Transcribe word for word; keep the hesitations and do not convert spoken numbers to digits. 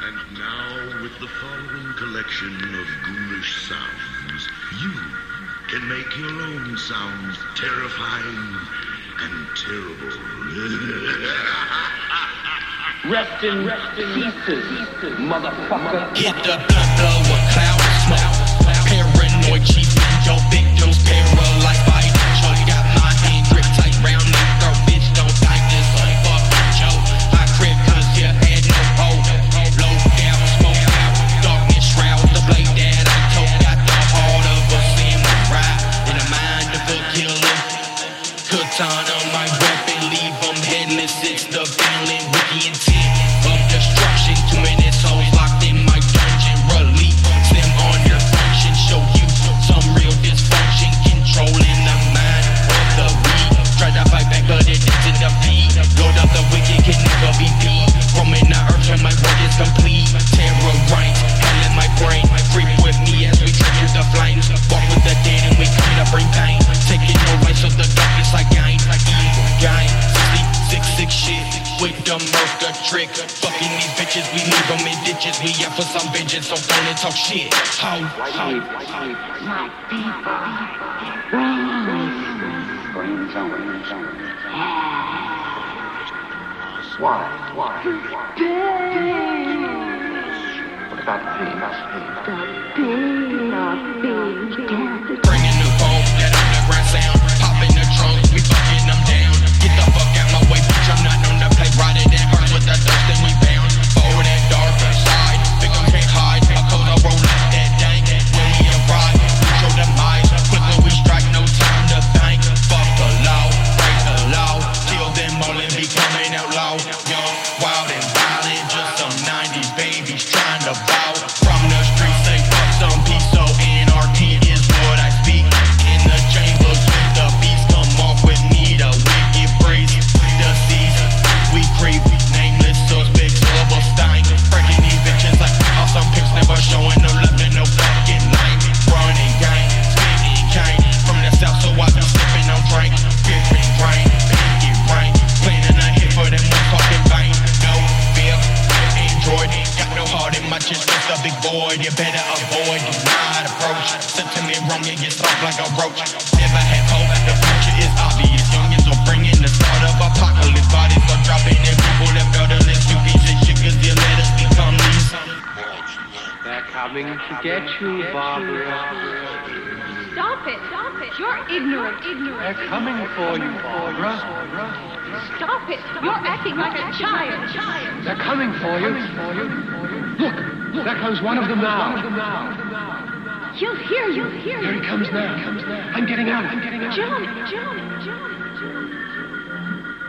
And now, with the following collection of ghoulish sounds, you can make your own sounds terrifying and terrible. Rest in, rest in pieces, motherfucker. Hit the blunt, blow a cloud of smoke. Paranoid chief and your victims paralyzed by the choke. Got my hand grip tight round the throat. Bitch, don't think this a fucking joke. I crib cause you had no hope. Low down, smoke out, darkness shroud the blade that I told. Got the heart of a samurai and the mind of a killer. Katana, my weapon, leave them headless. It's the villain with the intent of destruction. Two minutes souls locked in my dungeon. Relief them on your function. Show you some real dysfunction. Controlling the mind of the weak. Try to fight back but it isn't defeat. Lord of the wicked can never be beat. Roaming the earth and my word is complete. Terror reigns, hell in my brain. Creep with me as we trek through the flames. Walk with the dead and we come to bring pain. Taking no life of the darkness I gain. Evil gain, six six shit with the murder trick. Fucking these bitches, we leave them in ditches. We out for some vengeance, so don't and talk shit. How, how, my people, brains on, brains on. Why, why, why? Pain. What about pain? The pain of being dead. Bringing the phone, that underground sound. Pop in the trunk, we fucking them down. Get the fuck out my way, bitch, I'm not on the play. Rotted and hurt with the dust and we bound. Forward and dark side, victim can't hide. A cold I roll up that dank. When we arrive, we show them eyes. Quicker we strike, no time to think. Fuck the law, break the law. Kill them all and be coming out loud. Young, wild and violent, just some nineties babies trying to bow. From the streets, they fuck some peace, so anarchy is what I speak. In the chambers with the beast, come off with me, the wicked breeze. The seas, we creep, nameless suspects of a stain. Breaking these bitches like awesome pics, never showing no love in no fucking lane. Running gang, spitting cane. From the south, so I be sipping on drink. Dripping rain, pinky rain. Planning a hit for them one fucking vein. No fear, android. Got no heart in my chest, just a big void. You better avoid, do not approach. Sentiment wrong, you get stuck like a roach. Never have hope, the future is obvious. Youngins are bringing the start of apocalypse. Bodies are dropping and people that felt a little you piece of shit, cause you let us become these. They're coming to get you, Barbara. Stop it, stop it. You're ignorant, ignorant. They're coming for you, Barbara. Stop it. You're acting like a child. child. They're coming for you. Look, there comes one of them now. He'll hear you, hear Here you. he comes now. I'm getting out. I'm getting out. John, John, John, John.